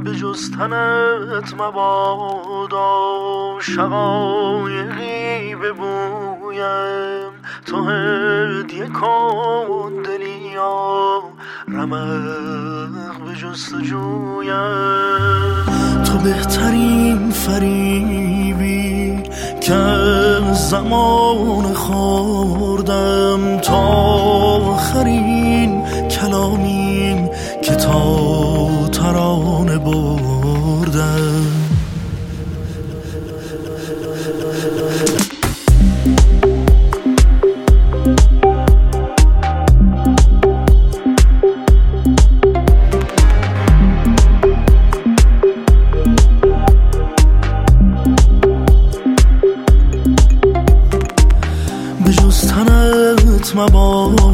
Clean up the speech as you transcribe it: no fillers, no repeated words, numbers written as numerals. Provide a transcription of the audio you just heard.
به جز تنت مبادا شقایقی ببویم، تو هدیه کن دلیا رمق به جستجویم. تو بهترین فریبی که زمان خوردم، تا آخرین کلامین که تا ترانه بردم. به جز تنت مبادا